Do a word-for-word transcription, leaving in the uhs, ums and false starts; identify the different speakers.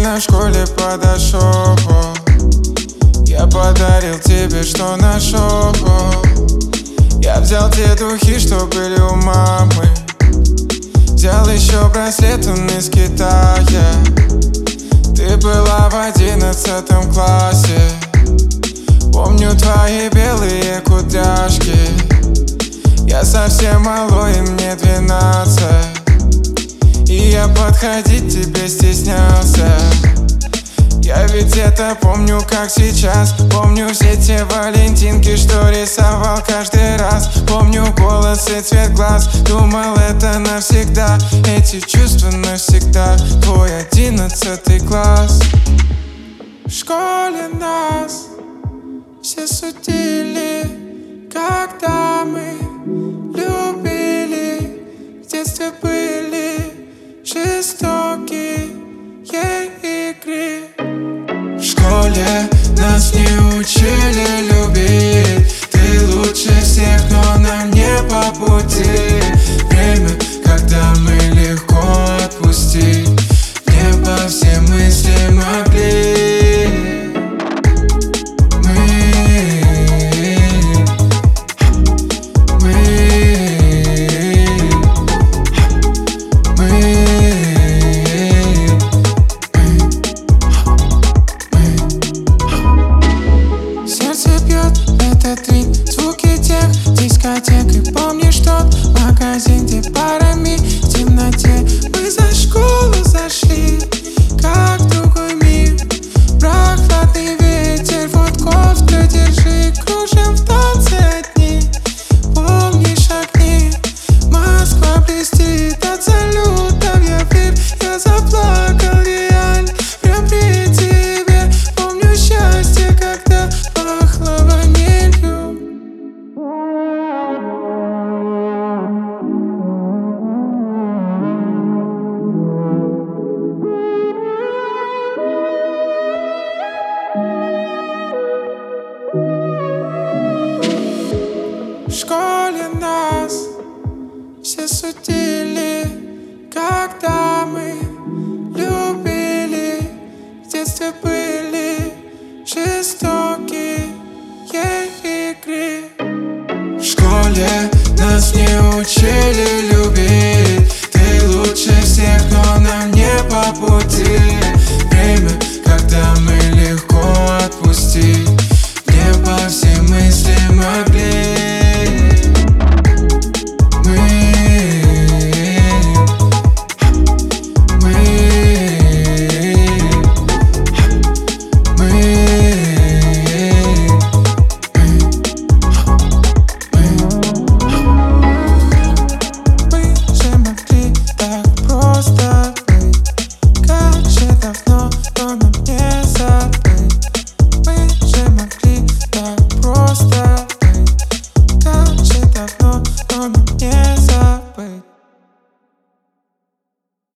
Speaker 1: Случайно в школе подошел, я подарил тебе, что нашел. Я взял те духи, что были у мамы. Взял еще браслет, он из Китая. Ты была в одиннадцатом классе. Помню твои белые кудряшки. Я совсем малой, и мне двенадцать. И я подходить тебе стеснялся. Я ведь это помню как сейчас. Помню все те валентинки, что рисовал каждый раз. Помню голос и цвет глаз. Думал, это навсегда. Эти чувства навсегда. Твой одиннадцатый класс. В школе нас все судили, когда мы любили. В детстве были жестокие игры. В школе нас не учили любить. Ты лучше всех, но нам не по пути. Время, когда мы легко отпустить. В небо все мысли могли. Мы, мы, мы. Сердце бьет этот ритм, звуки тех дискотек. И помнишь тот магазин, где парами в темноте мы за школу зашли, как в другой мир. Прохладный ветер, вот кофту держи. Кружим в танце одни, помнишь огни. Москва блестит от салютов, я вверх, я заплакал реально. Прям при тебе помню счастье, когда пахло ванилью. В школе нас все судили, когда мы любили. В детстве были жестокие игры. В школе нас не учили любить.